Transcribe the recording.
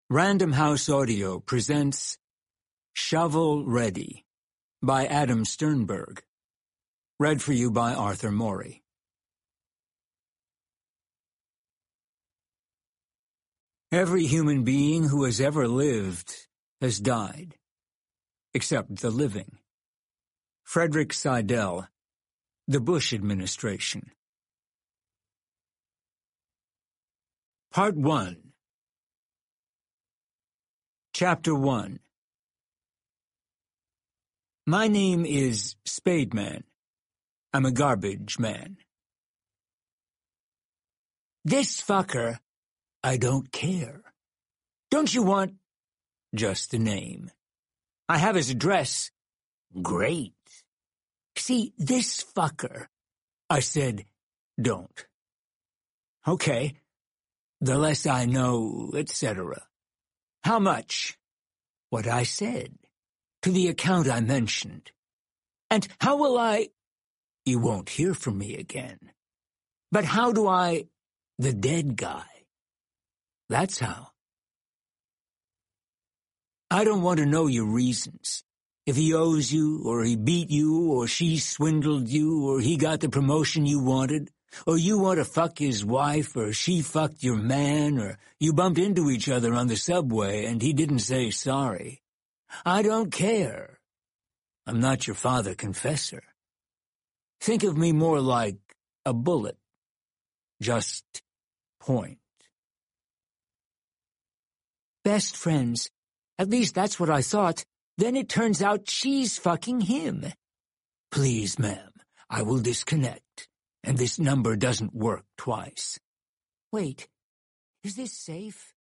Random House Audio presents Shovel Ready by Adam Sternberg. Read for you by Arthur Morey. Every human being who has ever lived has died, except the living. Frederick Seidel, The Bush Administration. Part 1. Chapter 1. My name is Spademan. I'm a garbage man. This fucker, I don't care. Don't you want just the name? I have his address. Great. See, this fucker. I said, don't. Okay. The less I know, etc. How much? What I said. To the account I mentioned. And how will I? You won't hear from me again. But how do I? The dead guy. That's how. I don't want to know your reasons. If he owes you, or he beat you, or she swindled you, or he got the promotion you wanted, or you want to fuck his wife, or she fucked your man, or you bumped into each other on the subway and he didn't say sorry. I don't care. I'm not your father confessor. Think of me more like a bullet. Just point. Best friends. At least that's what I thought. Then it turns out she's fucking him. Please, ma'am, I will disconnect. And this number doesn't work twice. Wait, is this safe?